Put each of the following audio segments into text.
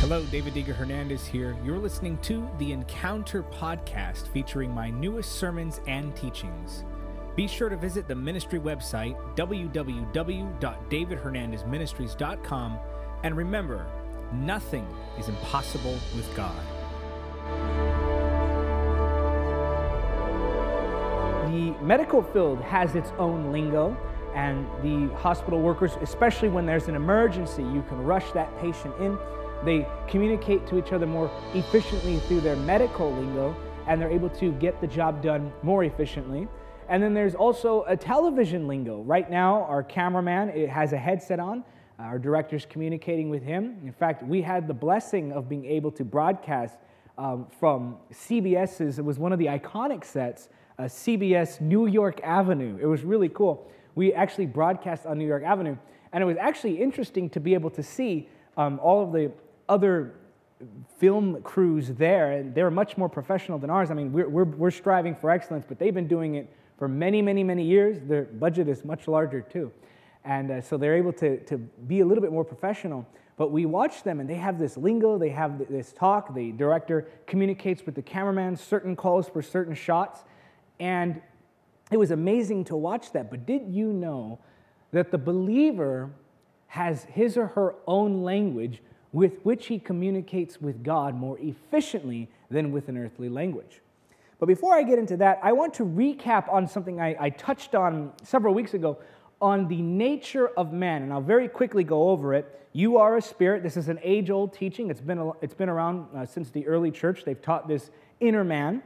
Hello, David Diga Hernandez here. You're listening to the Encounter Podcast featuring my newest sermons and teachings. Be sure to visit the ministry website, www.davidhernandezministries.com, and remember, nothing is impossible with God. The medical field has its own lingo, and the hospital workers, especially when there's an emergency, you can rush that patient in. They communicate to each other more efficiently through their medical lingo, and they're able to get the job done more efficiently. And then there's also a television lingo. Right now, our cameraman has a headset on. Our director's communicating with him. In fact, we had the blessing of being able to broadcast from CBS's, it was one of the iconic sets, CBS New York Avenue. It was really cool. We actually broadcast on New York Avenue, and it was actually interesting to be able to see all of the other film crews there, and they're much more professional than ours. I mean, we're striving for excellence, but they've been doing it for many, many, many years. Their budget is much larger too, and so they're able to be a little bit more professional. But we watch them, and they have this lingo, they have this talk. The director communicates with the cameraman, certain calls for certain shots, and it was amazing to watch that. But did you know that the believer has his or her own language with which he communicates with God more efficiently than with an earthly language? But before I get into that, I want to recap on something I touched on several weeks ago on the nature of man, and I'll very quickly go over it. You are a spirit. This is an age-old teaching. It's been around since the early church. They've taught this inner man.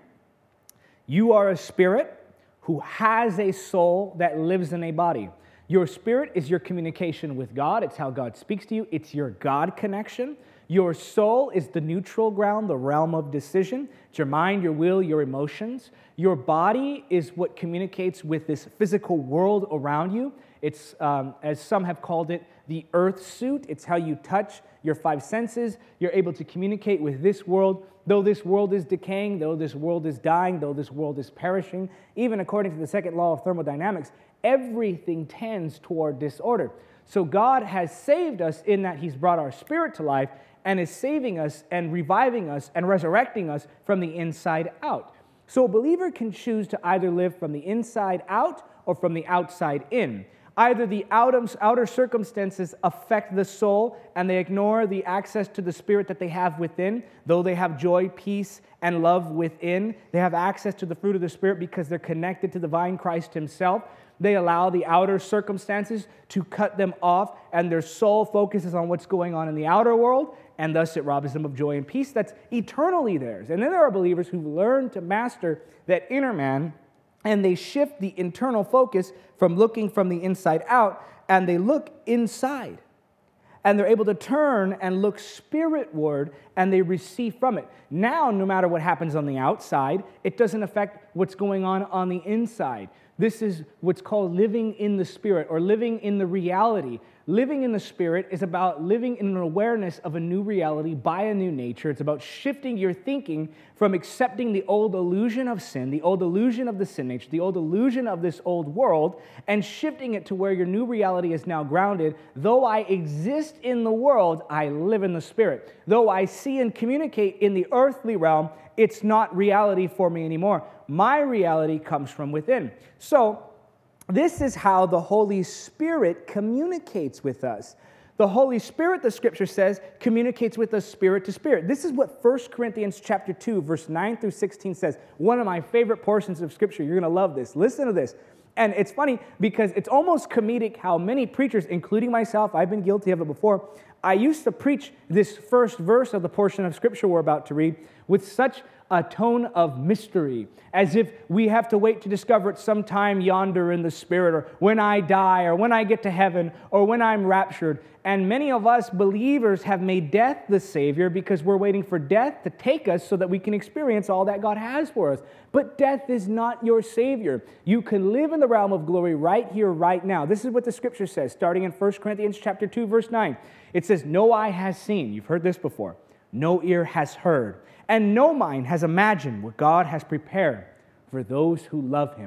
You are a spirit who has a soul that lives in a body. Your spirit is your communication with God. It's how God speaks to you. It's your God connection. Your soul is the neutral ground, the realm of decision. It's your mind, your will, your emotions. Your body is what communicates with this physical world around you. It's, as some have called it, the earth suit. It's how you touch your five senses. You're able to communicate with this world. Though this world is decaying, though this world is dying, though this world is perishing, even according to the second law of thermodynamics, everything tends toward disorder. So God has saved us in that He's brought our spirit to life and is saving us and reviving us and resurrecting us from the inside out. So a believer can choose to either live from the inside out or from the outside in. Either the outer circumstances affect the soul and they ignore the access to the spirit that they have within. Though they have joy, peace, and love within, they have access to the fruit of the Spirit because they're connected to the divine Christ Himself. They allow the outer circumstances to cut them off, and their soul focuses on what's going on in the outer world, and thus it robs them of joy and peace that's eternally theirs. And then there are believers who learn to master that inner man, and they shift the internal focus from looking from the inside out, and they look inside. And they're able to turn and look spiritward, and they receive from it. Now, no matter what happens on the outside, it doesn't affect what's going on the inside. This is what's called living in the Spirit, or living in the reality. Living in the Spirit is about living in an awareness of a new reality by a new nature. It's about shifting your thinking from accepting the old illusion of sin, the old illusion of the sin nature, the old illusion of this old world, and shifting it to where your new reality is now grounded. Though I exist in the world, I live in the Spirit. Though I see and communicate in the earthly realm, it's not reality for me anymore. My reality comes from within. So, this is how the Holy Spirit communicates with us. The Holy Spirit, the Scripture says, communicates with us spirit to spirit. This is what 1 Corinthians chapter 2, verse 9 through 16 says. One of my favorite portions of Scripture. You're going to love this. Listen to this. And it's funny because it's almost comedic how many preachers, including myself, I've been guilty of it before, I used to preach this first verse of the portion of Scripture we're about to read with such a tone of mystery, as if we have to wait to discover it sometime yonder in the Spirit, or when I die, or when I get to heaven, or when I'm raptured. And many of us believers have made death the Savior because we're waiting for death to take us so that we can experience all that God has for us. But death is not your Savior. You can live in the realm of glory right here, right now. This is what the Scripture says, starting in 1 Corinthians chapter 2, verse 9. It says, "No eye has seen," you've heard this before, "no ear has heard, and no mind has imagined what God has prepared for those who love Him."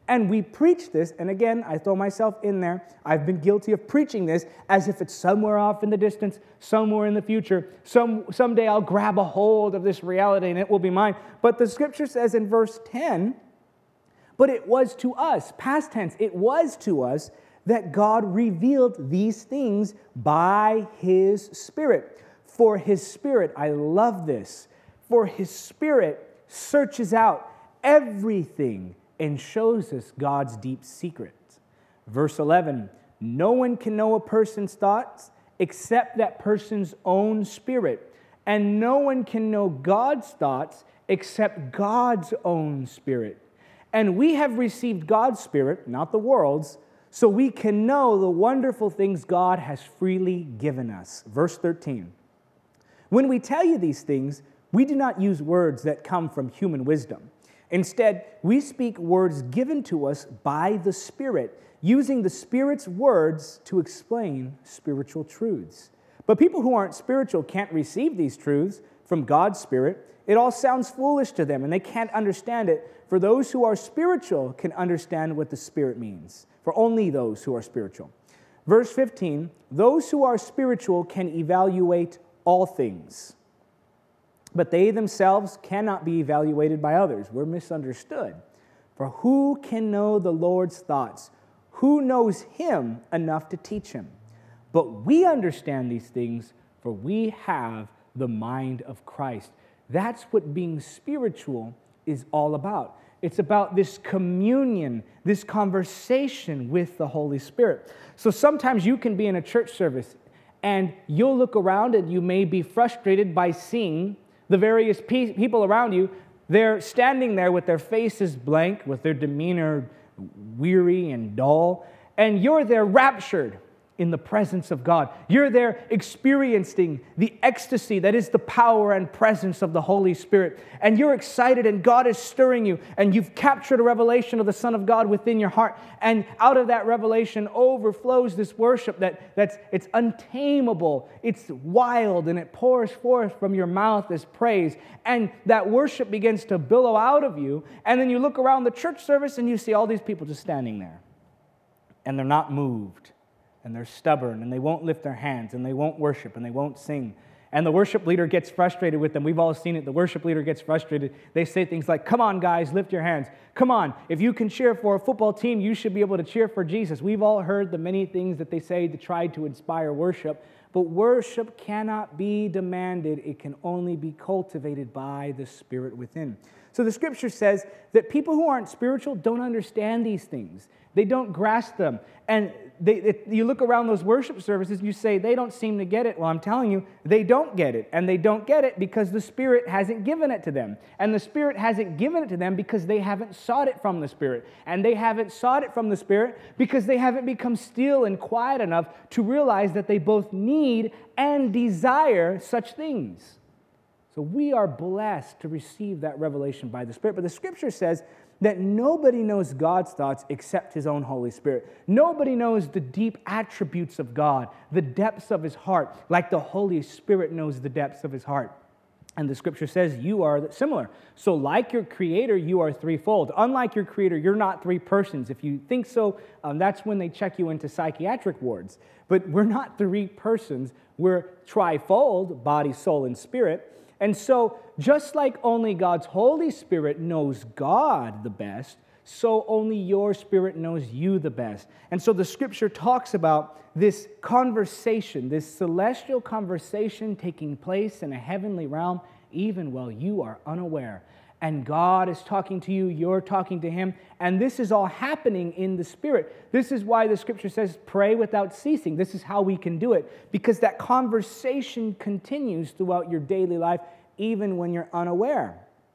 And we preach this, and again, I throw myself in there. I've been guilty of preaching this as if it's somewhere off in the distance, somewhere in the future. Someday I'll grab a hold of this reality and it will be mine. But the scripture says in verse 10, but it was to us, past tense, it was to us that God revealed these things by His Spirit. For His Spirit, I love this, for His Spirit searches out everything and shows us God's deep secrets. Verse 11, no one can know a person's thoughts except that person's own spirit, and no one can know God's thoughts except God's own spirit. And we have received God's Spirit, not the world's, so we can know the wonderful things God has freely given us. Verse 13, when we tell you these things, we do not use words that come from human wisdom. Instead, we speak words given to us by the Spirit, using the Spirit's words to explain spiritual truths. But people who aren't spiritual can't receive these truths from God's Spirit. It all sounds foolish to them, and they can't understand it. For those who are spiritual can understand what the Spirit means. For only those who are spiritual. Verse 15, those who are spiritual can evaluate all things, but they themselves cannot be evaluated by others. We're misunderstood. For who can know the Lord's thoughts? Who knows Him enough to teach Him? But we understand these things, for we have the mind of Christ. That's what being spiritual is all about. It's about this communion, this conversation with the Holy Spirit. So sometimes you can be in a church service and you'll look around and you may be frustrated by seeing the various people around you. They're standing there with their faces blank, with their demeanor weary and dull, and you're there raptured in the presence of God. You're there experiencing the ecstasy that is the power and presence of the Holy Spirit. And you're excited and God is stirring you and you've captured a revelation of the Son of God within your heart. And out of that revelation overflows this worship it's untamable, it's wild, and it pours forth from your mouth as praise. And that worship begins to billow out of you. And then you look around the church service and you see all these people just standing there. And they're not moved. And they're stubborn, and they won't lift their hands, and they won't worship, and they won't sing. And the worship leader gets frustrated with them. We've all seen it. The worship leader gets frustrated. They say things like, come on, guys, lift your hands. Come on, if you can cheer for a football team, you should be able to cheer for Jesus. We've all heard the many things that they say to try to inspire worship. But worship cannot be demanded. It can only be cultivated by the Spirit within. So the Scripture says that people who aren't spiritual don't understand these things. They don't grasp them. And you look around those worship services and you say, they don't seem to get it. Well, I'm telling you, they don't get it. And they don't get it because the Spirit hasn't given it to them. And the Spirit hasn't given it to them because they haven't sought it from the Spirit. And they haven't sought it from the Spirit because they haven't become still and quiet enough to realize that they both need and desire such things. So we are blessed to receive that revelation by the Spirit. But the Scripture says that nobody knows God's thoughts except His own Holy Spirit. Nobody knows the deep attributes of God, the depths of His heart, like the Holy Spirit knows the depths of His heart. And the Scripture says you are similar. So like your Creator, you are threefold. Unlike your Creator, you're not three persons. If you think so, that's when they check you into psychiatric wards. But we're not three persons. We're trifold, body, soul, and spirit. And so, just like only God's Holy Spirit knows God the best, so only your spirit knows you the best. And so the Scripture talks about this conversation, this celestial conversation taking place in a heavenly realm, even while you are unaware. And God is talking to you, you're talking to Him, and this is all happening in the Spirit. This is why the Scripture says, pray without ceasing. This is how we can do it, because that conversation continues throughout your daily life, even when you're unaware.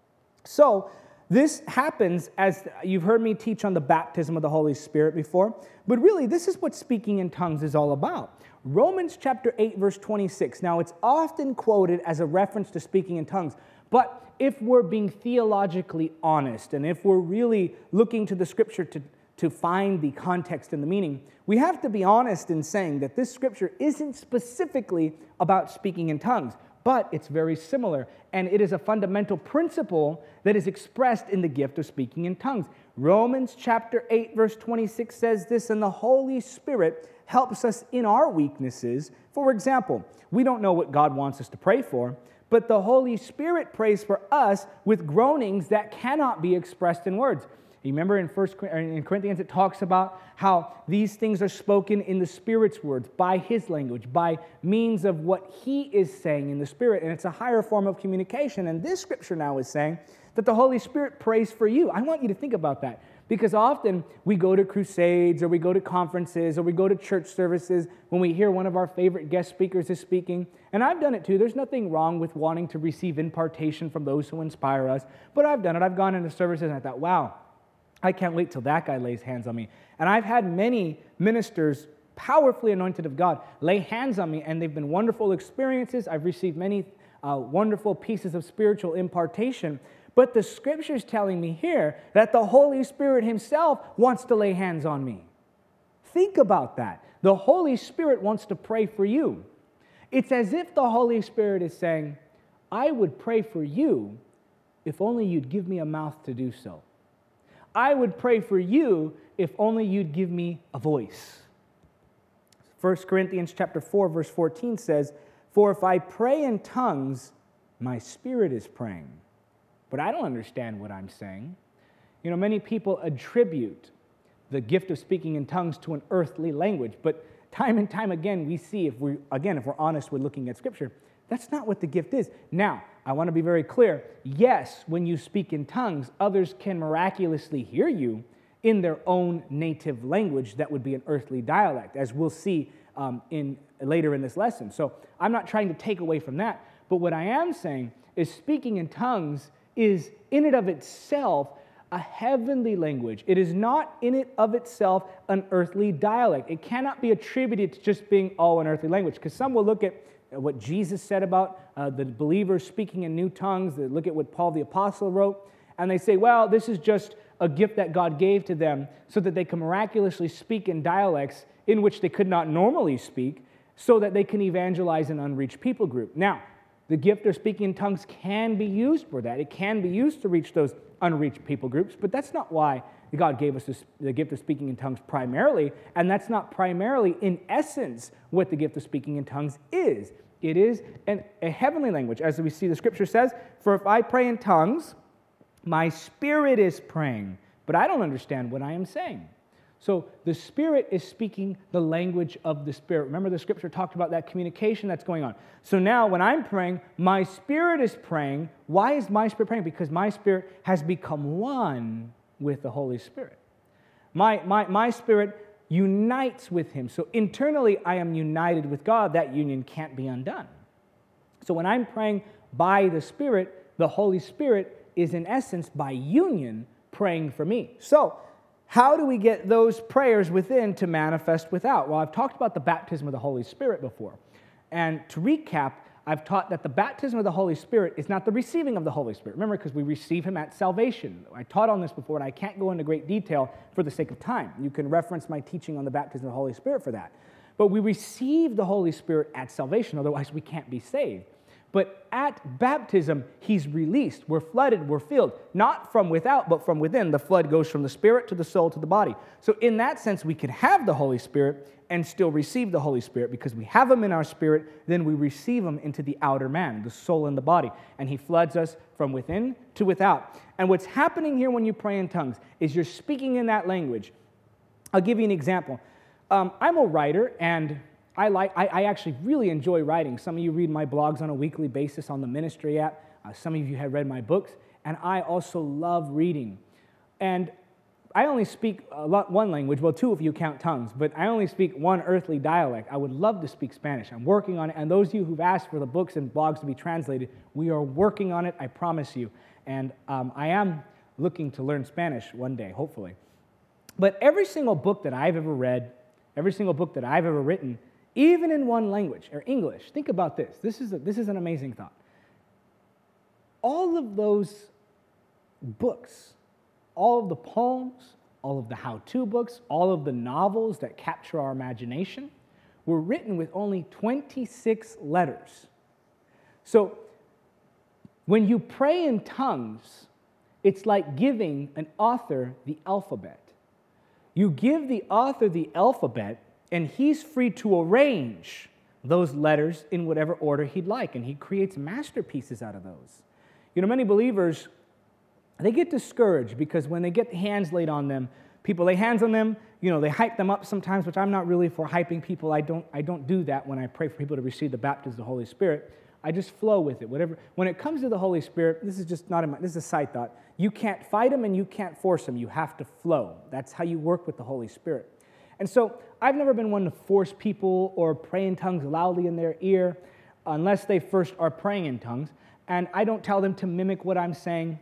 So, this happens as you've heard me teach on the baptism of the Holy Spirit before, but really this is what speaking in tongues is all about. Romans chapter 8, verse 26. Now, it's often quoted as a reference to speaking in tongues, but if we're being theologically honest, and if we're really looking to the Scripture to find the context and the meaning, we have to be honest in saying that this Scripture isn't specifically about speaking in tongues, but it's very similar, and it is a fundamental principle that is expressed in the gift of speaking in tongues. Romans chapter 8, verse 26 says this, and the Holy Spirit helps us in our weaknesses. For example, we don't know what God wants us to pray for, but the Holy Spirit prays for us with groanings that cannot be expressed in words. You remember in Corinthians it talks about how these things are spoken in the Spirit's words, by His language, by means of what He is saying in the Spirit, and it's a higher form of communication. And this scripture now is saying that the Holy Spirit prays for you. I want you to think about that, because often we go to crusades or we go to conferences or we go to church services when we hear one of our favorite guest speakers is speaking, and I've done it too. There's nothing wrong with wanting to receive impartation from those who inspire us, but I've done it. I've gone into services and I thought, wow, I can't wait till that guy lays hands on me. And I've had many ministers, powerfully anointed of God, lay hands on me, and they've been wonderful experiences. I've received many wonderful pieces of spiritual impartation. But the Scripture's telling me here that the Holy Spirit Himself wants to lay hands on me. Think about that. The Holy Spirit wants to pray for you. It's as if the Holy Spirit is saying, I would pray for you if only you'd give me a mouth to do so. I would pray for you if only you'd give me a voice. 1 Corinthians chapter 4, verse 14 says, for if I pray in tongues, my spirit is praying, but I don't understand what I'm saying. You know, many people attribute the gift of speaking in tongues to an earthly language, but time and time again we see, if we're honest with looking at Scripture, that's not what the gift is. Now, I want to be very clear. Yes, when you speak in tongues, others can miraculously hear you in their own native language that would be an earthly dialect, as we'll see later in this lesson. So I'm not trying to take away from that, but what I am saying is speaking in tongues is in and of itself a heavenly language. It is not in it of itself an earthly dialect. It cannot be attributed to just being, an earthly language, because some will look at what Jesus said about the believers speaking in new tongues. They look at what Paul the Apostle wrote, and they say, well, this is just a gift that God gave to them so that they can miraculously speak in dialects in which they could not normally speak, so that they can evangelize an unreached people group. Now, the gift of speaking in tongues can be used for that. It can be used to reach those unreached people groups, but that's not why God gave us the gift of speaking in tongues primarily, and that's not primarily, in essence, what the gift of speaking in tongues is. It is a heavenly language, as we see the Scripture says, for if I pray in tongues, my spirit is praying, but I don't understand what I am saying. So the Spirit is speaking the language of the Spirit. Remember, the Scripture talked about that communication that's going on. So now when I'm praying, my spirit is praying. Why is my spirit praying? Because my spirit has become one with the Holy Spirit. My spirit unites with Him. So internally, I am united with God. That union can't be undone. So when I'm praying by the Spirit, the Holy Spirit is in essence, by union, praying for me. So how do we get those prayers within to manifest without? Well, I've talked about the baptism of the Holy Spirit before. And to recap, I've taught that the baptism of the Holy Spirit is not the receiving of the Holy Spirit. Remember, because we receive Him at salvation. I taught on this before, and I can't go into great detail for the sake of time. You can reference my teaching on the baptism of the Holy Spirit for that. But we receive the Holy Spirit at salvation, otherwise we can't be saved. But at baptism, He's released. We're flooded, we're filled. Not from without, but from within. The flood goes from the spirit to the soul to the body. So in that sense, we can have the Holy Spirit and still receive the Holy Spirit, because we have Him in our spirit, then we receive Him into the outer man, the soul and the body. And He floods us from within to without. And what's happening here when you pray in tongues is you're speaking in that language. I'll give you an example. I'm a writer, and I actually really enjoy writing. Some of you read my blogs on a weekly basis on the ministry app. Some of you have read my books, and I also love reading. And I only speak one language, well, two if you count tongues, but I only speak one earthly dialect. I would love to speak Spanish. I'm working on it, and those of you who've asked for the books and blogs to be translated, we are working on it, I promise you. And I am looking to learn Spanish one day, hopefully. But every single book that I've ever read, every single book that I've ever written, even in one language, or English, think about this. This is an amazing thought. All of those books, all of the poems, all of the how-to books, all of the novels that capture our imagination were written with only 26 letters. So when you pray in tongues, it's like giving an author the alphabet. You give the author the alphabet, and he's free to arrange those letters in whatever order he'd like, and he creates masterpieces out of those. You know, many believers, they get discouraged because when they get hands laid on them, people lay hands on them, you know, they hype them up sometimes, which I'm not really for hyping people. I don't do that when I pray for people to receive the baptism of the Holy Spirit. I just flow with it. Whatever. When it comes to the Holy Spirit, this is just not this is a side thought. You can't fight him and you can't force him. You have to flow. That's how you work with the Holy Spirit. And so I've never been one to force people or pray in tongues loudly in their ear unless they first are praying in tongues. And I don't tell them to mimic what I'm saying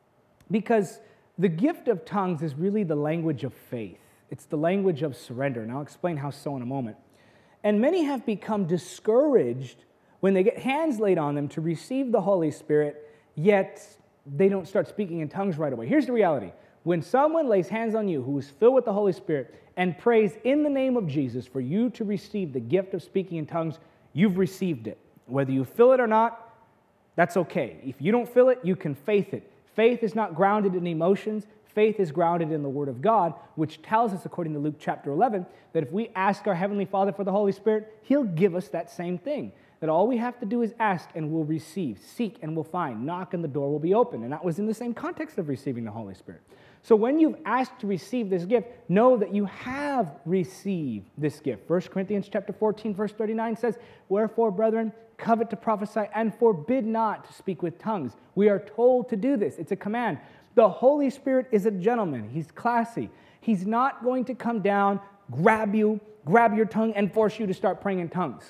because the gift of tongues is really the language of faith. It's the language of surrender. And I'll explain how so in a moment. And many have become discouraged when they get hands laid on them to receive the Holy Spirit, yet they don't start speaking in tongues right away. Here's the reality. When someone lays hands on you who is filled with the Holy Spirit and prays in the name of Jesus for you to receive the gift of speaking in tongues, you've received it. Whether you feel it or not, that's okay. If you don't feel it, you can faith it. Faith is not grounded in emotions. Faith is grounded in the Word of God, which tells us, according to Luke chapter 11, that if we ask our Heavenly Father for the Holy Spirit, He'll give us that same thing. That all we have to do is ask and we'll receive, seek and we'll find, knock and the door will be open. And that was in the same context of receiving the Holy Spirit. So when you've asked to receive this gift, know that you have received this gift. 1 Corinthians chapter 14, verse 39 says, "Wherefore, brethren, covet to prophesy and forbid not to speak with tongues." We are told to do this. It's a command. The Holy Spirit is a gentleman. He's classy. He's not going to come down, grab your tongue, and force you to start praying in tongues.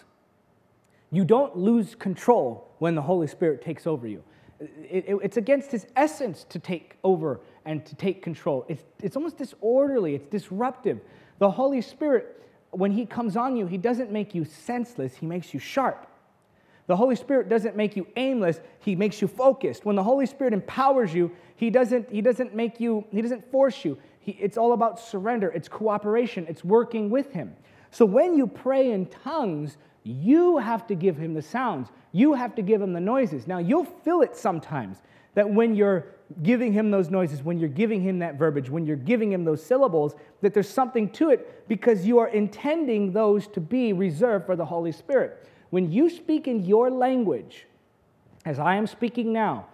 You don't lose control when the Holy Spirit takes over you. It's against His essence to take over and to take control. It's almost disorderly. It's disruptive. The Holy Spirit, when He comes on you, He doesn't make you senseless. He makes you sharp. The Holy Spirit doesn't make you aimless. He makes you focused. When the Holy Spirit empowers you, He doesn't force you. It's all about surrender. It's cooperation. It's working with Him. So when you pray in tongues, you have to give Him the sounds. You have to give Him the noises. Now, you'll feel it sometimes that when you're giving Him those noises, when you're giving Him that verbiage, when you're giving Him those syllables, that there's something to it because you are intending those to be reserved for the Holy Spirit. When you speak in your language, as I am speaking now,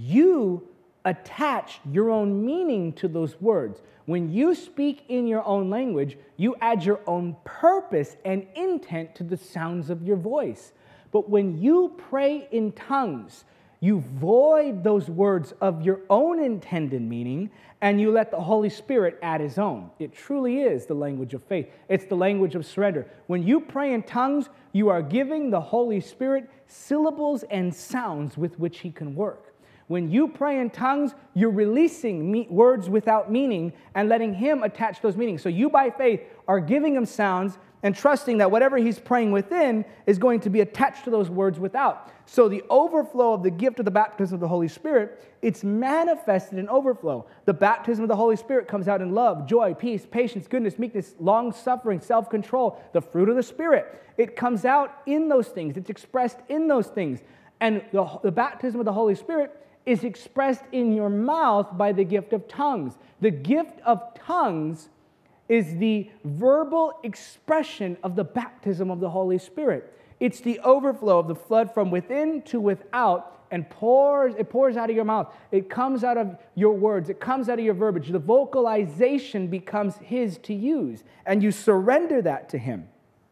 you attach your own meaning to those words. When you speak in your own language, you add your own purpose and intent to the sounds of your voice. But when you pray in tongues, you void those words of your own intended meaning, and you let the Holy Spirit add His own. It truly is the language of faith. It's the language of surrender. When you pray in tongues, you are giving the Holy Spirit syllables and sounds with which He can work. When you pray in tongues, you're releasing words without meaning and letting Him attach those meanings. So you, by faith, are giving Him sounds and trusting that whatever He's praying within is going to be attached to those words without. So the overflow of the gift of the baptism of the Holy Spirit, it's manifested in overflow. The baptism of the Holy Spirit comes out in love, joy, peace, patience, goodness, meekness, long-suffering, self-control, the fruit of the Spirit. It comes out in those things. It's expressed in those things. And the baptism of the Holy Spirit is expressed in your mouth by the gift of tongues. The gift of tongues is the verbal expression of the baptism of the Holy Spirit. It's the overflow of the flood from within to without, and it pours out of your mouth. It comes out of your words. It comes out of your verbiage. The vocalization becomes His to use, and you surrender that to Him.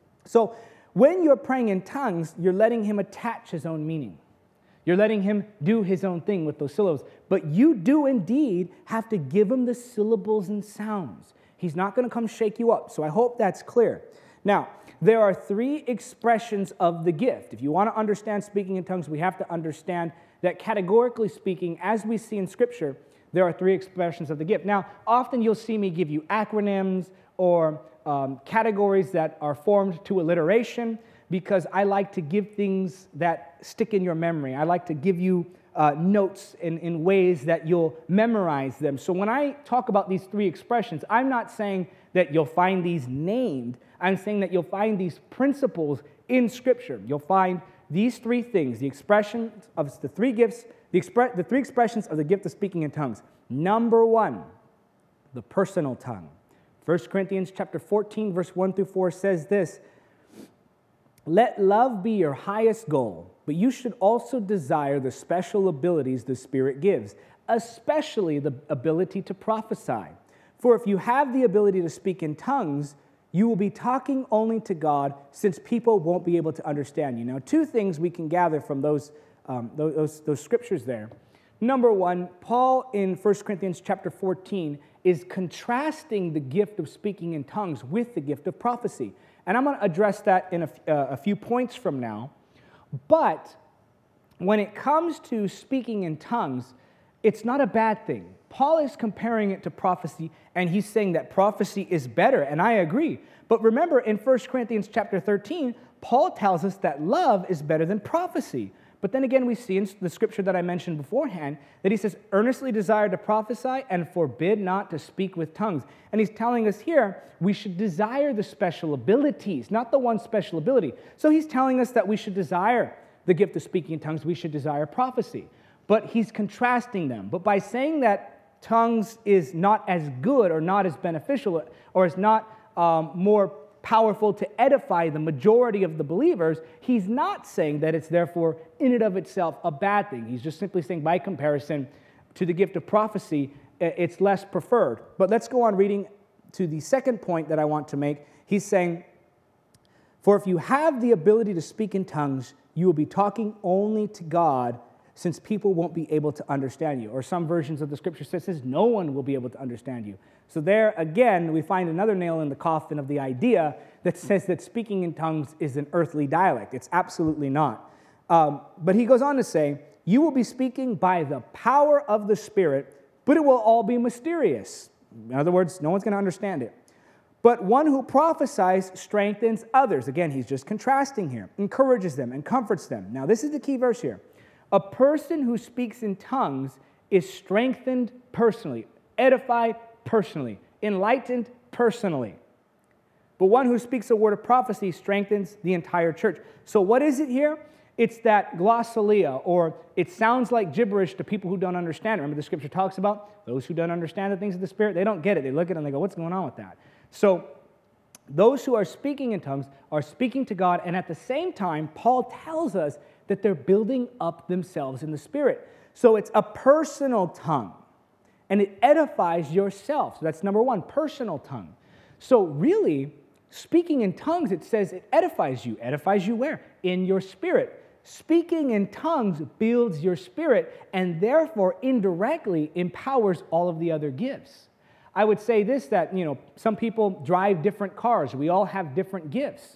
So when you're praying in tongues, you're letting Him attach His own meaning. You're letting Him do His own thing with those syllables. But you do indeed have to give Him the syllables and sounds. He's not going to come shake you up. So I hope that's clear. Now, there are three expressions of the gift. If you want to understand speaking in tongues, we have to understand that categorically speaking, as we see in Scripture, there are three expressions of the gift. Now, often you'll see me give you acronyms or categories that are formed to alliteration, because I like to give things that stick in your memory. I like to give you notes in ways that you'll memorize them. So when I talk about these three expressions, I'm not saying that you'll find these named. I'm saying that you'll find these principles in Scripture. You'll find these three things, the expressions of the three gifts, the three expressions of the gift of speaking in tongues. Number one, the personal tongue. 1 Corinthians chapter 14, verse 1 through 4 says this, "Let love be your highest goal, but you should also desire the special abilities the Spirit gives, especially the ability to prophesy. For if you have the ability to speak in tongues, you will be talking only to God, since people won't be able to understand you." Now, two things we can gather from those scriptures there. Number one, Paul in 1 Corinthians chapter 14 is contrasting the gift of speaking in tongues with the gift of prophecy. And I'm going to address that in a few points from now. But when it comes to speaking in tongues, it's not a bad thing. Paul is comparing it to prophecy, and he's saying that prophecy is better, and I agree. But remember, in 1 Corinthians chapter 13, Paul tells us that love is better than prophecy. But then again, we see in the scripture that I mentioned beforehand that he says, "Earnestly desire to prophesy and forbid not to speak with tongues." And he's telling us here we should desire the special abilities, not the one special ability. So he's telling us that we should desire the gift of speaking in tongues, we should desire prophecy. But he's contrasting them. But by saying that tongues is not as good or not as beneficial or is not more powerful to edify the majority of the believers, he's not saying that it's therefore in and of itself a bad thing. He's just simply saying by comparison to the gift of prophecy, it's less preferred. But let's go on reading to the second point that I want to make. He's saying, "For if you have the ability to speak in tongues, you will be talking only to God, since people won't be able to understand you." Or some versions of the scripture says no one will be able to understand you. So there, again, we find another nail in the coffin of the idea that says that speaking in tongues is an earthly dialect. It's absolutely not. But he goes on to say, "You will be speaking by the power of the Spirit, but it will all be mysterious." In other words, no one's going to understand it. "But one who prophesies strengthens others." Again, he's just contrasting here. "Encourages them and comforts them." Now, this is the key verse here. A person who speaks in tongues is strengthened personally, edified personally, enlightened personally. But one who speaks a word of prophecy strengthens the entire church. So what is it here? It's that glossolalia, or it sounds like gibberish to people who don't understand it. Remember the scripture talks about those who don't understand the things of the Spirit? They don't get it. They look at it and they go, what's going on with that? So those who are speaking in tongues are speaking to God, and at the same time, Paul tells us that they're building up themselves in the Spirit. So it's a personal tongue, and it edifies yourself. So that's number one, personal tongue. So really, speaking in tongues, it says it edifies you. Edifies you where? In your spirit. Speaking in tongues builds your spirit, and therefore indirectly empowers all of the other gifts. I would say this, that, some people drive different cars. We all have different gifts.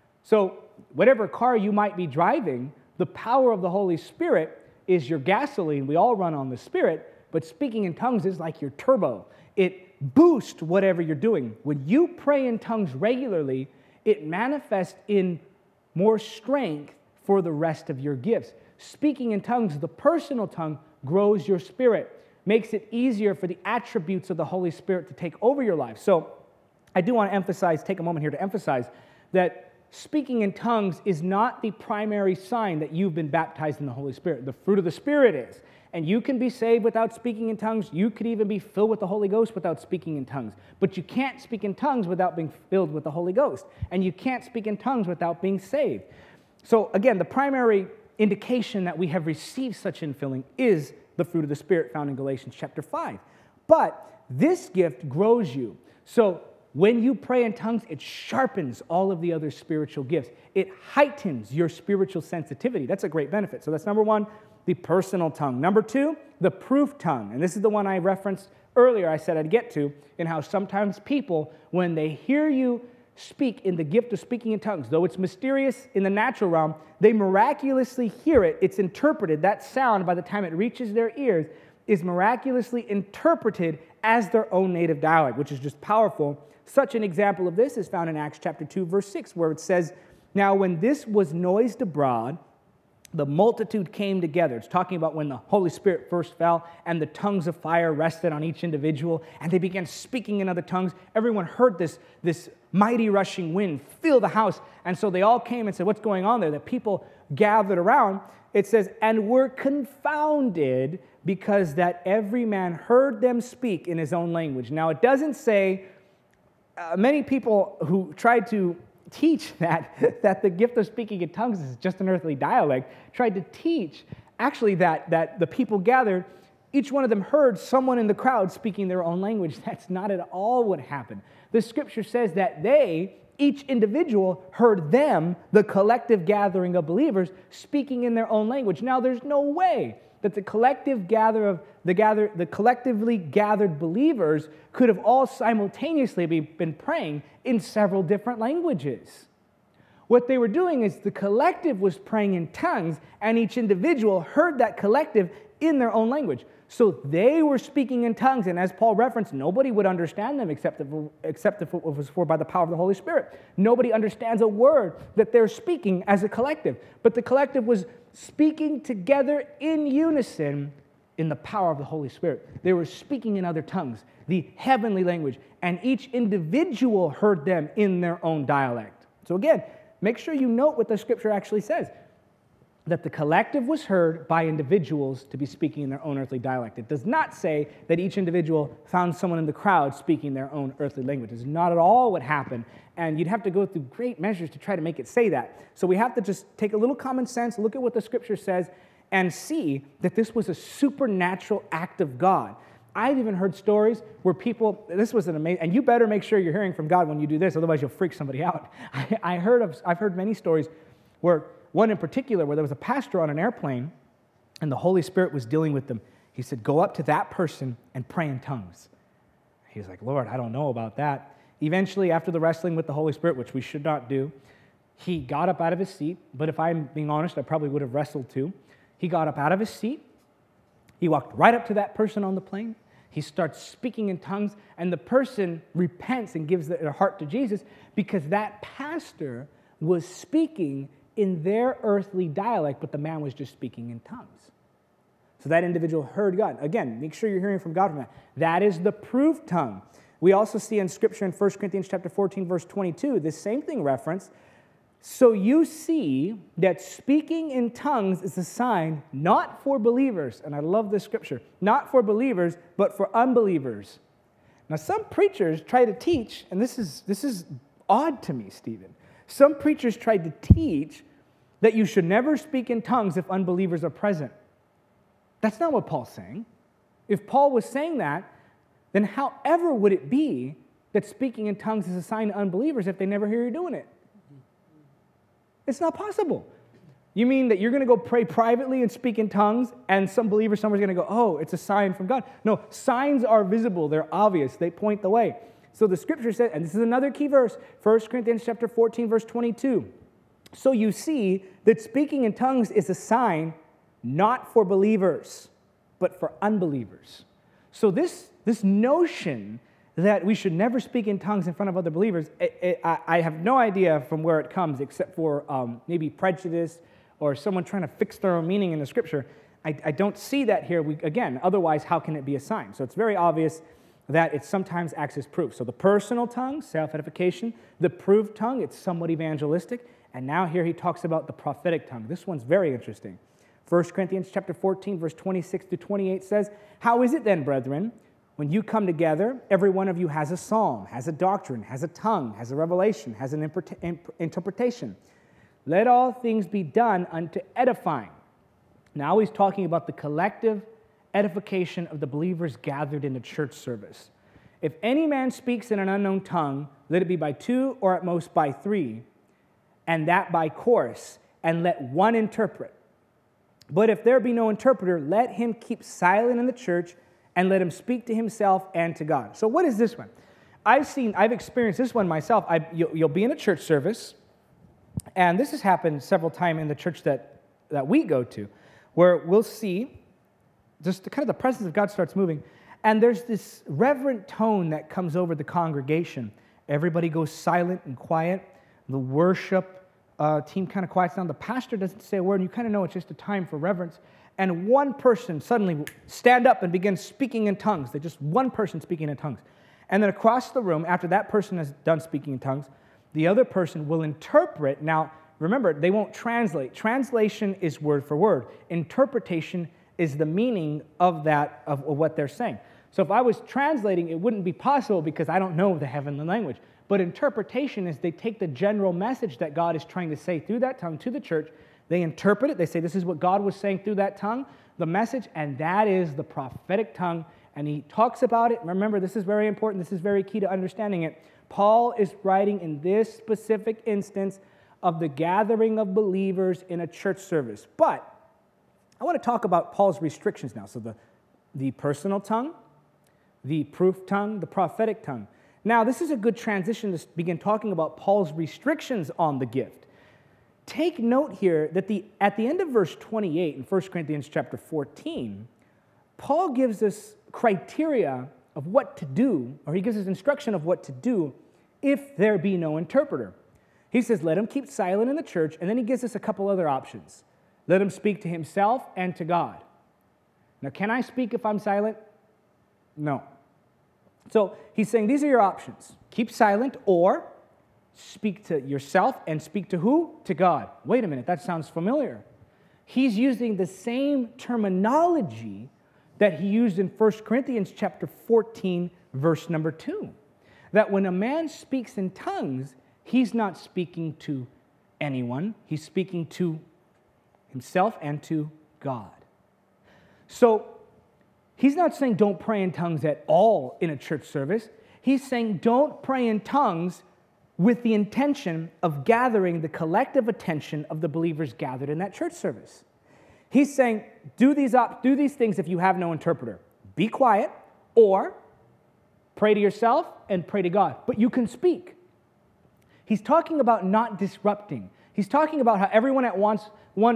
So whatever car you might be driving, the power of the Holy Spirit is your gasoline. We all run on the Spirit, but speaking in tongues is like your turbo. It boosts whatever you're doing. When you pray in tongues regularly, it manifests in more strength for the rest of your gifts. Speaking in tongues, the personal tongue, grows your spirit, makes it easier for the attributes of the Holy Spirit to take over your life. So I do want to take a moment here to emphasize that speaking in tongues is not the primary sign that you've been baptized in the Holy Spirit. The fruit of the Spirit is. And you can be saved without speaking in tongues. You could even be filled with the Holy Ghost without speaking in tongues. But you can't speak in tongues without being filled with the Holy Ghost. And you can't speak in tongues without being saved. So again, the primary indication that we have received such infilling is the fruit of the Spirit found in Galatians chapter 5. But this gift grows you. So when you pray in tongues, it sharpens all of the other spiritual gifts. It heightens your spiritual sensitivity. That's a great benefit. So that's number one, the personal tongue. Number two, the proof tongue. And this is the one I referenced earlier, I said I'd get to, in how sometimes people, when they hear you speak in the gift of speaking in tongues, though it's mysterious in the natural realm, they miraculously hear it. It's interpreted. That sound, by the time it reaches their ears, is miraculously interpreted as their own native dialect, which is just powerful. Such an example of this is found in Acts chapter 2, verse 6, where it says, "Now when this was noised abroad, the multitude came together." It's talking about when the Holy Spirit first fell and the tongues of fire rested on each individual, and they began speaking in other tongues. Everyone heard this mighty rushing wind fill the house, and so they all came and said, "What's going on there?" The people gathered around. It says, "and were confounded because that every man heard them speak in his own language. Now, it doesn't say, many people who tried to teach that the gift of speaking in tongues is just an earthly dialect, tried to teach actually that the people gathered, each one of them heard someone in the crowd speaking their own language. That's not at all what happened. The scripture says that each individual heard them, the collective gathering of believers, speaking in their own language. Now, there's no way that the collectively gathered believers could have all simultaneously been praying in several different languages. What they were doing is the collective was praying in tongues, and each individual heard that collective in their own language. So they were speaking in tongues, and as Paul referenced, nobody would understand them except if it was for by the power of the Holy Spirit. Nobody understands a word that they're speaking as a collective, but the collective was speaking together in unison in the power of the Holy Spirit. They were speaking in other tongues, the heavenly language, and each individual heard them in their own dialect. So again, make sure you note what the scripture actually says, that the collective was heard by individuals to be speaking in their own earthly dialect. It does not say that each individual found someone in the crowd speaking their own earthly language. It's not at all what happened, and you'd have to go through great measures to try to make it say that. So we have to just take a little common sense, look at what the scripture says, and see that this was a supernatural act of God. I've even heard stories where people, this was an amazing, and you better make sure you're hearing from God when you do this, otherwise you'll freak somebody out. I've heard many stories where, one in particular, where there was a pastor on an airplane, and the Holy Spirit was dealing with them. He said, go up to that person and pray in tongues. He was like, Lord, I don't know about that. Eventually, after the wrestling with the Holy Spirit, which we should not do, he got up out of his seat, but if I'm being honest, I probably would have wrestled too. He got up out of his seat, he walked right up to that person on the plane, he starts speaking in tongues, and the person repents and gives their heart to Jesus because that pastor was speaking in their earthly dialect, but the man was just speaking in tongues. So that individual heard God. Again, make sure you're hearing from God from that. That is the proved tongue. We also see in Scripture in 1 Corinthians chapter 14, verse 22, this same thing referenced. So you see that speaking in tongues is a sign not for believers, and I love this scripture, not for believers, but for unbelievers. Now, some preachers try to teach, and this is odd to me, Stephen. Some preachers tried to teach that you should never speak in tongues if unbelievers are present. That's not what Paul's saying. If Paul was saying that, then however would it be that speaking in tongues is a sign to unbelievers if they never hear you doing it? It's not possible. You mean that you're going to go pray privately and speak in tongues, and some believer somewhere's going to go, oh, it's a sign from God. No, signs are visible. They're obvious. They point the way. So the scripture says, and this is another key verse, 1 Corinthians chapter 14, verse 22. So you see that speaking in tongues is a sign not for believers, but for unbelievers. So this notion that we should never speak in tongues in front of other believers, I have no idea from where it comes except for maybe prejudice or someone trying to fix their own meaning in the scripture. I don't see that here. Again, otherwise, how can it be a sign? So it's very obvious that it sometimes acts as proof. So the personal tongue, self-edification. The proved tongue, it's somewhat evangelistic. And now here he talks about the prophetic tongue. This one's very interesting. 1 Corinthians chapter 14, verse 26 to 28 says, how is it then, brethren, when you come together, every one of you has a psalm, has a doctrine, has a tongue, has a revelation, has an interpretation. Let all things be done unto edifying. Now he's talking about the collective edification of the believers gathered in the church service. If any man speaks in an unknown tongue, let it be by two or at most by three, and that by course, and let one interpret. But if there be no interpreter, let him keep silent in the church, and let him speak to himself and to God. So what is this one? I've experienced this one myself. You'll be in a church service, and this has happened several times in the church that we go to, where we'll see just the presence of God starts moving, and there's this reverent tone that comes over the congregation. Everybody goes silent and quiet. The worship team kind of quiets down. The pastor doesn't say a word, and you kind of know it's just a time for reverence. And one person suddenly will stand up and begin speaking in tongues. They're just one person speaking in tongues. And then across the room, after that person has done speaking in tongues, the other person will interpret. Now, remember, they won't translate. Translation is word for word. Interpretation is the meaning of that, of what they're saying. So if I was translating, it wouldn't be possible because I don't know the heavenly language. But interpretation is they take the general message that God is trying to say through that tongue to the church, they interpret it, they say this is what God was saying through that tongue, the message, and that is the prophetic tongue. And he talks about it. Remember, this is very important. This is very key to understanding it. Paul is writing in this specific instance of the gathering of believers in a church service. But I want to talk about Paul's restrictions now. So the personal tongue, the proof tongue, the prophetic tongue. Now, this is a good transition to begin talking about Paul's restrictions on the gift. Take note here that at the end of verse 28 in 1 Corinthians chapter 14, Paul gives us criteria of what to do, or he gives us instruction of what to do if there be no interpreter. He says, let him keep silent in the church, and then he gives us a couple other options. Let him speak to himself and to God. Now, can I speak if I'm silent? No. So he's saying these are your options. Keep silent or speak to yourself and speak to who? To God. Wait a minute, that sounds familiar. He's using the same terminology that he used in 1 Corinthians chapter 14, verse number 2. That when a man speaks in tongues, he's not speaking to anyone. He's speaking to himself and to God. So he's not saying don't pray in tongues at all in a church service. He's saying don't pray in tongues with the intention of gathering the collective attention of the believers gathered in that church service. He's saying do these things if you have no interpreter. Be quiet or pray to yourself and pray to God. But you can speak. He's talking about not disrupting. He's talking about how everyone at once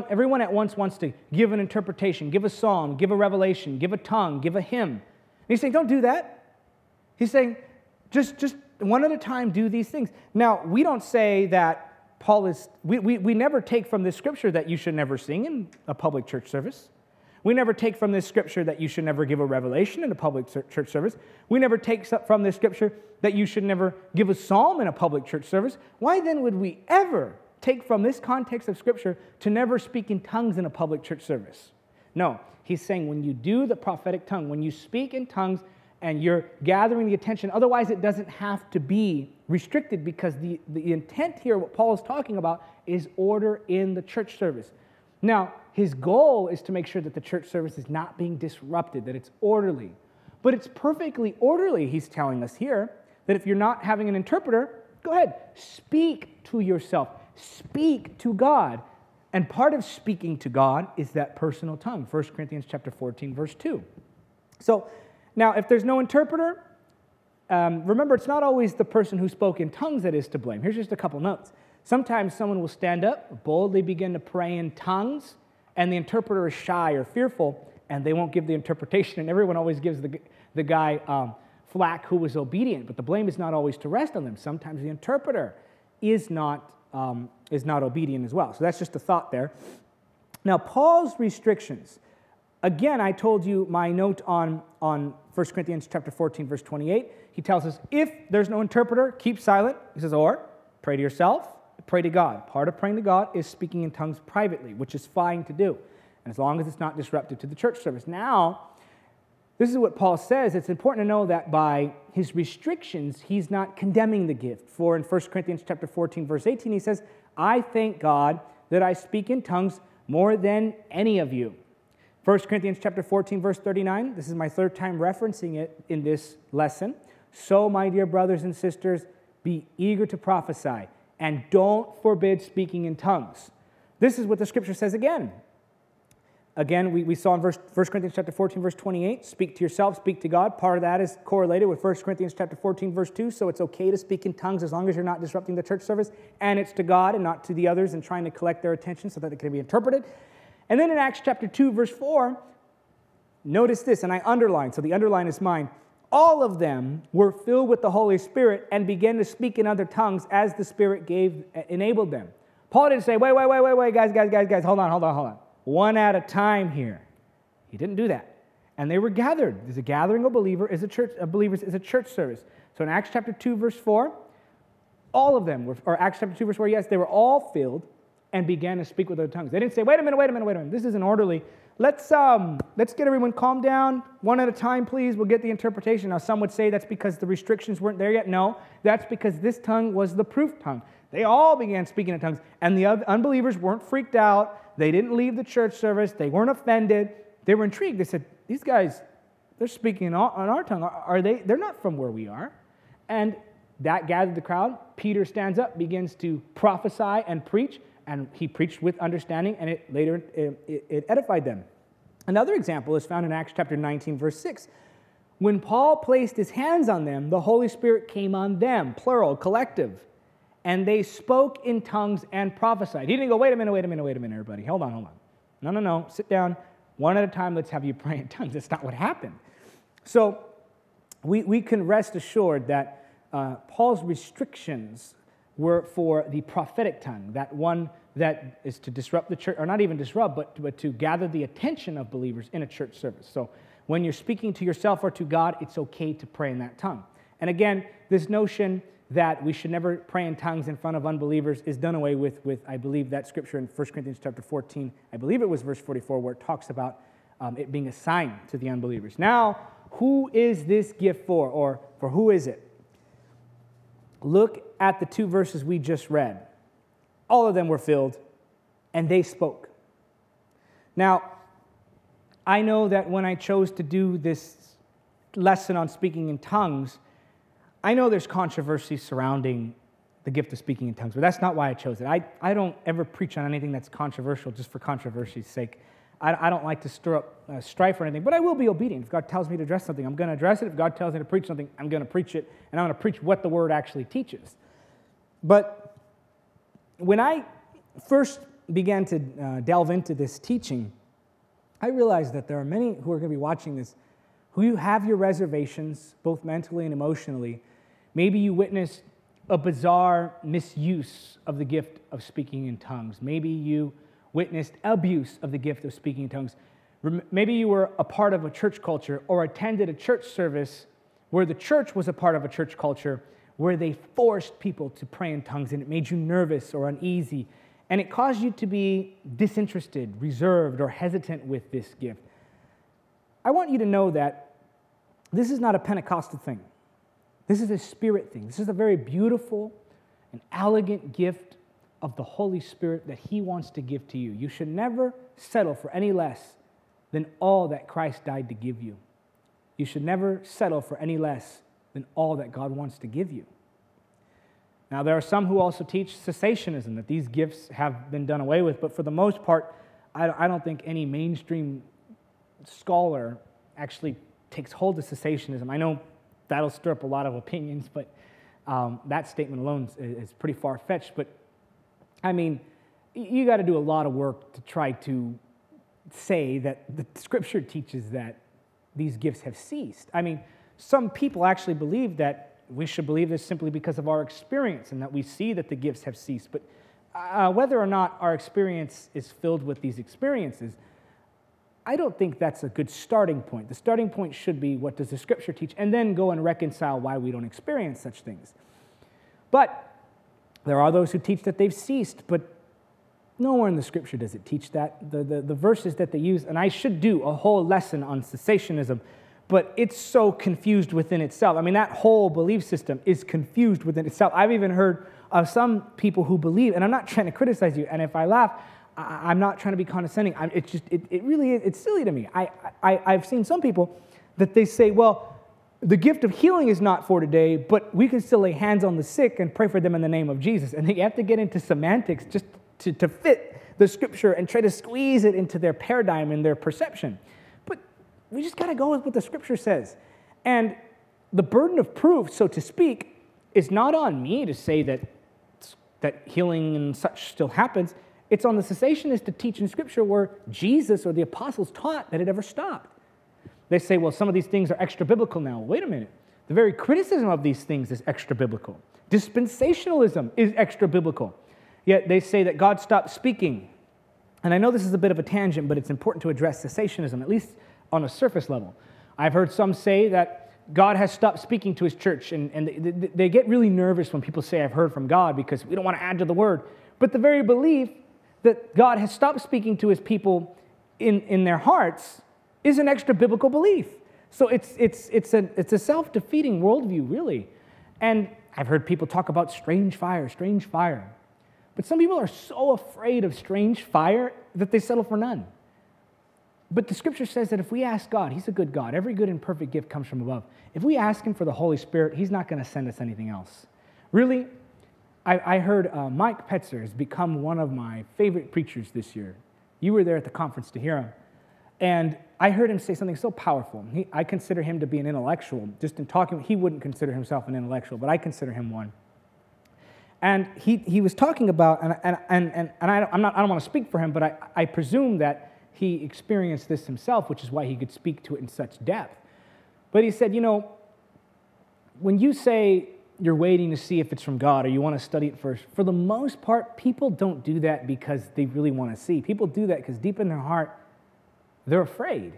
wants to give an interpretation, give a psalm, give a revelation, give a tongue, give a hymn. And he's saying, don't do that. He's saying, just one at a time, do these things. Now, we don't say that Paul is, we never take from this scripture that you should never sing in a public church service. We never take from this scripture that you should never give a revelation in a public church service. We never take from this scripture that you should never give a psalm in a public church service. Why then would we ever take from this context of scripture to never speak in tongues in a public church service? No, he's saying when you do the prophetic tongue, when you speak in tongues and you're gathering the attention, otherwise it doesn't have to be restricted because the intent here, what Paul is talking about, is order in the church service. Now, his goal is to make sure that the church service is not being disrupted, that it's orderly. But it's perfectly orderly, he's telling us here, that if you're not having an interpreter, go ahead, speak to yourself, speak to God. And part of speaking to God is that personal tongue, 1 Corinthians chapter 14, verse 2. So, now, if there's no interpreter, remember, it's not always the person who spoke in tongues that is to blame. Here's just a couple notes. Sometimes someone will stand up, boldly begin to pray in tongues, and the interpreter is shy or fearful, and they won't give the interpretation, and everyone always gives the guy flack who was obedient, but the blame is not always to rest on them. Sometimes the interpreter is not obedient as well. So that's just a thought there. Now, Paul's restrictions. Again, I told you my note on 1 Corinthians chapter 14, verse 28. He tells us, if there's no interpreter, keep silent. He says, or pray to yourself, pray to God. Part of praying to God is speaking in tongues privately, which is fine to do, and as long as it's not disruptive to the church service. Now, this is what Paul says. It's important to know that by his restrictions, he's not condemning the gift. For in 1 Corinthians chapter 14, verse 18, he says, I thank God that I speak in tongues more than any of you. 1 Corinthians chapter 14, verse 39, this is my third time referencing it in this lesson. So, my dear brothers and sisters, be eager to prophesy, and don't forbid speaking in tongues. This is what the scripture says again. Again, we saw in 1 Corinthians chapter 14, verse 28, speak to yourself, speak to God. Part of that is correlated with 1 Corinthians chapter 14, verse 2, so it's okay to speak in tongues as long as you're not disrupting the church service, and it's to God and not to the others and trying to collect their attention so that it can be interpreted. And then in Acts chapter 2, verse 4, notice this, and I underline, so the underline is mine. All of them were filled with the Holy Spirit and began to speak in other tongues as the Spirit enabled them. Paul didn't say, wait, guys, hold on. One at a time here. He didn't do that. And they were gathered. There's a gathering of believers is a church service. So in Acts chapter 2, verse 4, all of them were, or Acts chapter 2, verse 4, yes, they were all filled and began to speak with other tongues. They didn't say, wait a minute. This isn't orderly. Let's get everyone calm down, one at a time, please. We'll get the interpretation. Now, some would say that's because the restrictions weren't there yet. No, that's because this tongue was the proof tongue. They all began speaking in tongues, and the unbelievers weren't freaked out. They didn't leave the church service. They weren't offended. They were intrigued. They said, these guys, they're speaking on our tongue. They're not from where we are. And that gathered the crowd. Peter stands up, begins to prophesy and preach, and he preached with understanding, and it later edified them. Another example is found in Acts chapter 19, verse 6. When Paul placed his hands on them, the Holy Spirit came on them, plural, collective, and they spoke in tongues and prophesied. He didn't go, wait a minute, everybody. Hold on. No. Sit down. One at a time, let's have you pray in tongues. That's not what happened. So we can rest assured that Paul's restrictions were for the prophetic tongue, that one that is to disrupt the church, or not even disrupt, but to gather the attention of believers in a church service. So when you're speaking to yourself or to God, it's okay to pray in that tongue. And again, this notion that we should never pray in tongues in front of unbelievers is done away with I believe, that scripture in 1 Corinthians chapter 14, I believe it was verse 44, where it talks about it being a sign to the unbelievers. Now, who is this gift for, or for who is it? Look at the two verses we just read. All of them were filled, and they spoke. Now, I know that when I chose to do this lesson on speaking in tongues, I know there's controversy surrounding the gift of speaking in tongues, but that's not why I chose it. I don't ever preach on anything that's controversial just for controversy's sake. I don't like to stir up strife or anything, but I will be obedient. If God tells me to address something, I'm going to address it. If God tells me to preach something, I'm going to preach it, and I'm going to preach what the Word actually teaches. But when I first began to delve into this teaching, I realized that there are many who are going to be watching this who have your reservations, both mentally and emotionally. Maybe you witnessed a bizarre misuse of the gift of speaking in tongues. Maybe you witnessed abuse of the gift of speaking in tongues. Maybe you were a part of a church culture or attended a church service where the church was a part of a church culture where they forced people to pray in tongues, and it made you nervous or uneasy, and it caused you to be disinterested, reserved, or hesitant with this gift. I want you to know that this is not a Pentecostal thing. This is a Spirit thing. This is a very beautiful and elegant gift of the Holy Spirit that He wants to give to you. You should never settle for any less than all that Christ died to give you. You should never settle for any less than all that God wants to give you. Now, there are some who also teach cessationism, that these gifts have been done away with, but for the most part, I don't think any mainstream scholar actually takes hold of cessationism. I know that'll stir up a lot of opinions, but that statement alone is pretty far-fetched. But, I mean, you got to do a lot of work to try to say that the Scripture teaches that these gifts have ceased. I mean, some people actually believe that we should believe this simply because of our experience and that we see that the gifts have ceased. But whether or not our experience is filled with these experiences, I don't think that's a good starting point. The starting point should be, what does the Scripture teach? And then go and reconcile why we don't experience such things. But there are those who teach that they've ceased, but nowhere in the Scripture does it teach that. The verses that they use, and I should do a whole lesson on cessationism, but it's so confused within itself. I mean, that whole belief system is confused within itself. I've even heard of some people who believe, and I'm not trying to criticize you, and if I laugh, I'm not trying to be condescending. It really is, it's silly to me. I've seen some people that they say, well, the gift of healing is not for today, but we can still lay hands on the sick and pray for them in the name of Jesus. And they have to get into semantics just to fit the Scripture and try to squeeze it into their paradigm and their perception. But we just got to go with what the Scripture says. And the burden of proof, so to speak, is not on me to say that healing and such still happens. It's on the cessationist to teach in Scripture where Jesus or the apostles taught that it ever stopped. They say, well, some of these things are extra-biblical now. Wait a minute. The very criticism of these things is extra-biblical. Dispensationalism is extra-biblical. Yet they say that God stopped speaking. And I know this is a bit of a tangent, but it's important to address cessationism, at least on a surface level. I've heard some say that God has stopped speaking to His church, and they get really nervous when people say, I've heard from God, because we don't want to add to the Word. But the very belief that God has stopped speaking to his people in their hearts is an extra biblical belief. So it's a self-defeating worldview, really. And I've heard people talk about strange fire. But some people are so afraid of strange fire that they settle for none. But the scripture says that if we ask God, he's a good God. Every good and perfect gift comes from above. If we ask him for the Holy Spirit, he's not going to send us anything else. Really, I heard Mike Petzer has become one of my favorite preachers this year. You were there at the conference to hear him. And I heard him say something so powerful. I consider him to be an intellectual. Just in talking, he wouldn't consider himself an intellectual, but I consider him one. And he was talking about, and I don't want to speak for him, but I presume that he experienced this himself, which is why he could speak to it in such depth. But he said, when you say you're waiting to see if it's from God or you want to study it first, for the most part, people don't do that because they really want to see. People do that because deep in their heart, they're afraid.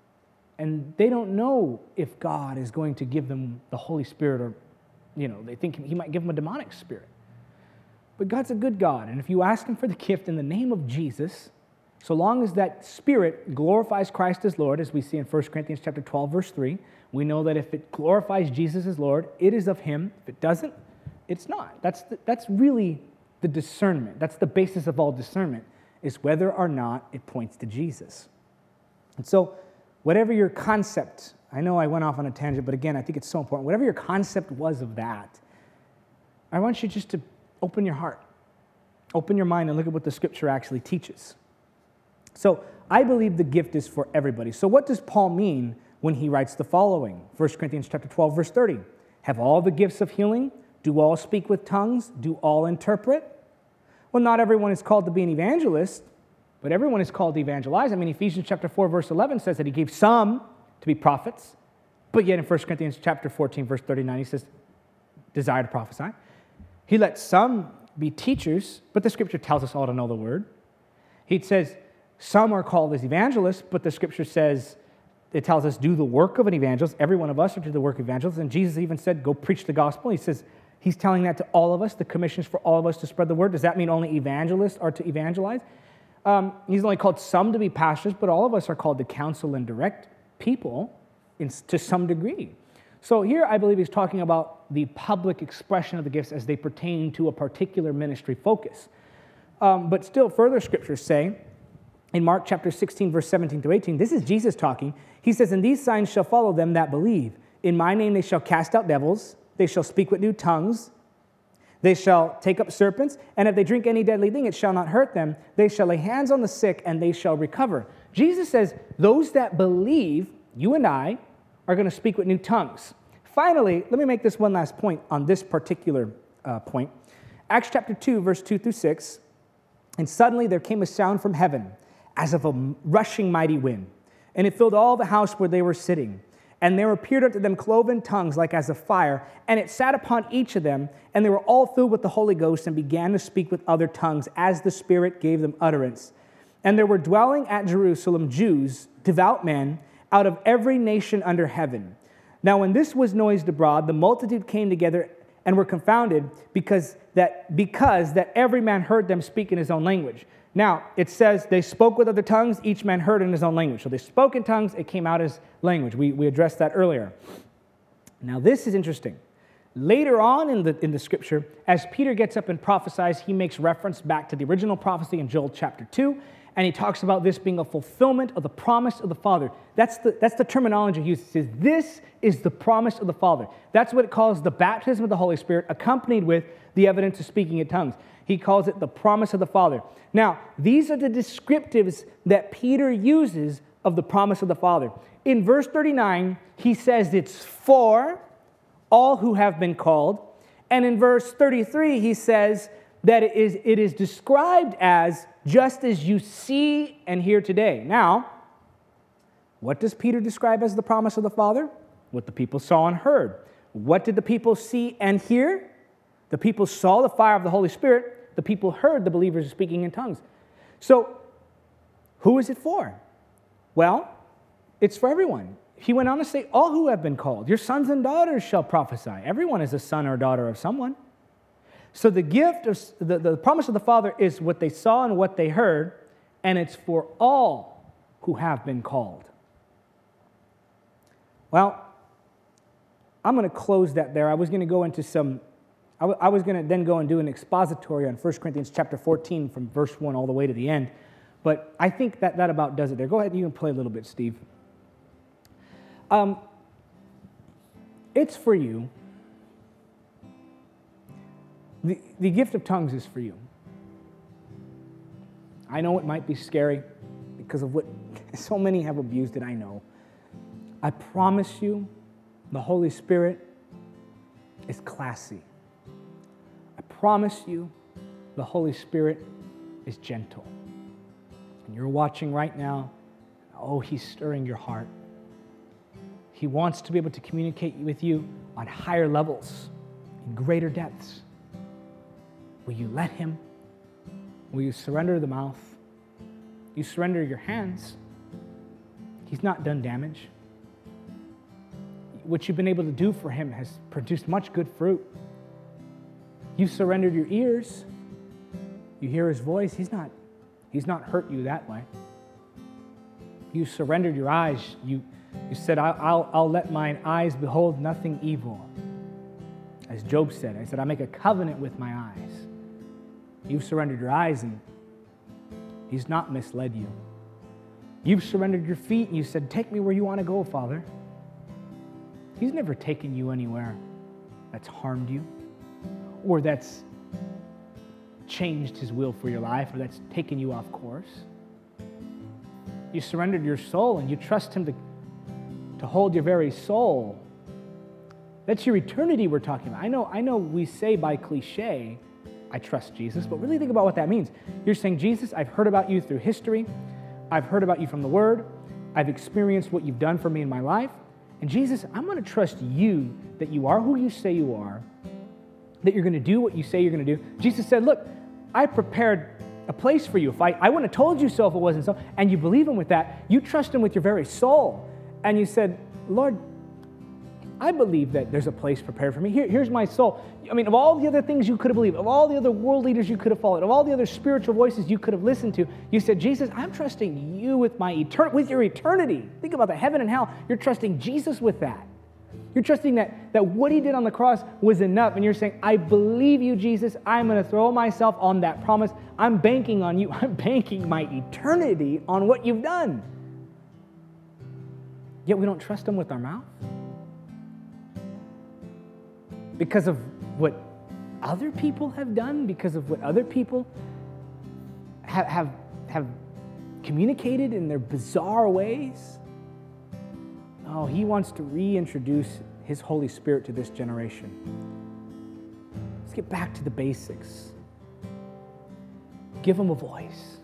And they don't know if God is going to give them the Holy Spirit or, they think he might give them a demonic spirit. But God's a good God, and if you ask him for the gift in the name of Jesus, so long as that Spirit glorifies Christ as Lord, as we see in 1 Corinthians chapter 12, verse 3, we know that if it glorifies Jesus as Lord, it is of him. If it doesn't, it's not. That's really the discernment. That's the basis of all discernment, is whether or not it points to Jesus. And so, whatever your concept, I know I went off on a tangent, but again, I think it's so important. Whatever your concept was of that, I want you just to open your heart, open your mind, and look at what the scripture actually teaches. So I believe the gift is for everybody. So what does Paul mean when he writes the following? 1 Corinthians chapter 12, verse 30. Have all the gifts of healing? Do all speak with tongues? Do all interpret? Well, not everyone is called to be an evangelist, but everyone is called to evangelize. Ephesians chapter 4, verse 11 says that he gave some to be prophets, but yet in 1 Corinthians chapter 14, verse 39, he says, desire to prophesy. He let some be teachers, but the scripture tells us all to know the word. He says, some are called as evangelists, but the scripture says, it tells us, do the work of an evangelist. Every one of us are to do the work of evangelists. And Jesus even said, go preach the gospel. He says, he's telling that to all of us. The commission is for all of us to spread the word. Does that mean only evangelists are to evangelize? He's only called some to be pastors, but all of us are called to counsel and direct people to some degree. So here I believe he's talking about the public expression of the gifts as they pertain to a particular ministry focus. But still further scriptures say, in Mark chapter 16, verse 17 through 18, this is Jesus talking. He says, and these signs shall follow them that believe. In my name they shall cast out devils. They shall speak with new tongues. They shall take up serpents. And if they drink any deadly thing, it shall not hurt them. They shall lay hands on the sick, and they shall recover. Jesus says, those that believe, you and I, are going to speak with new tongues. Finally, let me make this one last point on this particular point. Acts chapter 2, verse 2 through 6. And suddenly there came a sound from heaven, as of a rushing mighty wind, and it filled all the house where they were sitting. And there appeared unto them cloven tongues like as of fire, and it sat upon each of them, and they were all filled with the Holy Ghost, and began to speak with other tongues, as the Spirit gave them utterance. And there were dwelling at Jerusalem Jews, devout men, out of every nation under heaven. Now when this was noised abroad, the multitude came together and were confounded, because that every man heard them speak in his own language. Now, it says they spoke with other tongues, each man heard in his own language. So they spoke in tongues, it came out as language. We addressed that earlier. Now, this is interesting. Later on in the scripture, as Peter gets up and prophesies, he makes reference back to the original prophecy in Joel chapter 2, and he talks about this being a fulfillment of the promise of the Father. That's the terminology he uses. He says, this is the promise of the Father. That's what it calls the baptism of the Holy Spirit, accompanied with the evidence of speaking in tongues. He calls it the promise of the Father. Now, these are the descriptives that Peter uses of the promise of the Father. In verse 39, he says it's for all who have been called. And in verse 33, he says that it is described as just as you see and hear today. Now, what does Peter describe as the promise of the Father? What the people saw and heard. What did the people see and hear? The people saw the fire of the Holy Spirit. The people heard the believers speaking in tongues. So, who is it for? Well, it's for everyone. He went on to say, all who have been called. Your sons and daughters shall prophesy. Everyone is a son or daughter of someone. So the gift of the promise of the Father is what they saw and what they heard, and it's for all who have been called. Well, I'm going to close that there. I was going to go into I was going to then go and do an expository on 1 Corinthians chapter 14 from verse 1 all the way to the end. But I think that about does it there. Go ahead, you can play a little bit, Steve. It's for you. The gift of tongues is for you. I know it might be scary because of what so many have abused it, I know. I promise you, the Holy Spirit is classy. I promise you, the Holy Spirit is gentle. And you're watching right now, oh, He's stirring your heart. He wants to be able to communicate with you on higher levels, in greater depths. Will you let Him? Will you surrender the mouth? You surrender your hands. He's not done damage. What you've been able to do for Him has produced much good fruit. You surrendered your ears. You hear His voice. He's not hurt you that way. You surrendered your eyes. You said, I'll let mine eyes behold nothing evil. As Job said, I said, I make a covenant with my eyes. You've surrendered your eyes and He's not misled you. You've surrendered your feet and you said, take me where you want to go, Father. He's never taken you anywhere that's harmed you or that's changed His will for your life or that's taken you off course. You surrendered your soul and you trust Him to hold your very soul. That's your eternity we're talking about. I know we say by cliche, I trust Jesus, but really think about what that means. You're saying, Jesus, I've heard about you through history. I've heard about you from the Word. I've experienced what you've done for me in my life. And Jesus, I'm going to trust you that you are who you say you are, that you're going to do what you say you're going to do. Jesus said, look, I prepared a place for you. If I wouldn't have told you so if it wasn't so, and you believe Him with that, you trust Him with your very soul. And you said, Lord, I believe that there's a place prepared for me. Here's my soul. I mean, of all the other things you could have believed, of all the other world leaders you could have followed, of all the other spiritual voices you could have listened to, you said, Jesus, I'm trusting you with with your eternity. Think about that, heaven and hell. You're trusting Jesus with that. You're trusting that what He did on the cross was enough. And you're saying, I believe you, Jesus. I'm going to throw myself on that promise. I'm banking on you. I'm banking my eternity on what you've done. Yet we don't trust Him with our mouth. Because of what other people have done, because of what other people have communicated in their bizarre ways. Oh, He wants to reintroduce His Holy Spirit to this generation. Let's get back to the basics. Give them a voice.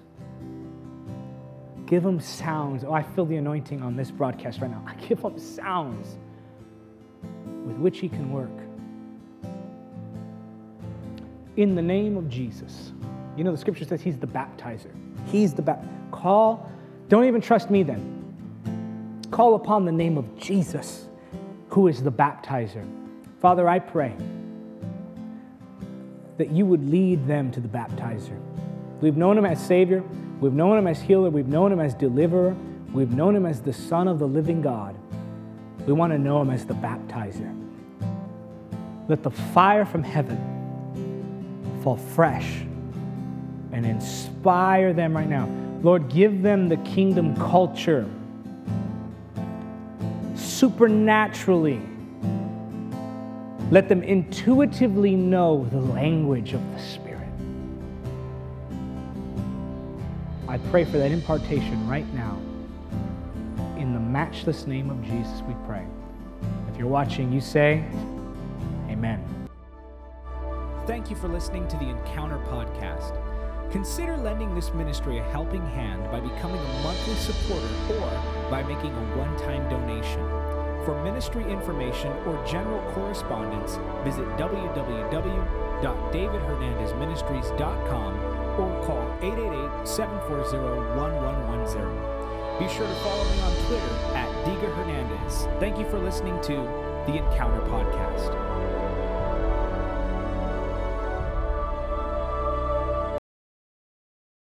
Give them sounds. Oh, I feel the anointing on this broadcast right now. I give them sounds with which He can work. In the name of Jesus. You know, the scripture says He's the baptizer. He's the baptizer. Don't even trust me then. Call upon the name of Jesus, who is the baptizer. Father, I pray that you would lead them to the baptizer. We've known Him as Savior. We've known Him as healer. We've known Him as deliverer. We've known Him as the Son of the living God. We want to know Him as the baptizer. Let the fire from heaven fall fresh and inspire them right now. Lord, give them the kingdom culture supernaturally. Let them intuitively know the language of the Spirit. I pray for that impartation right now. In the matchless name of Jesus, we pray. If you're watching, you say, Amen. Thank you for listening to the Encounter Podcast. Consider lending this ministry a helping hand by becoming a monthly supporter or by making a one-time donation. For ministry information or general correspondence, visit www.davidhernandezministries.com or call 888-740-1110. Be sure to follow me on Twitter @DigaHernandez. Thank you for listening to the Encounter Podcast.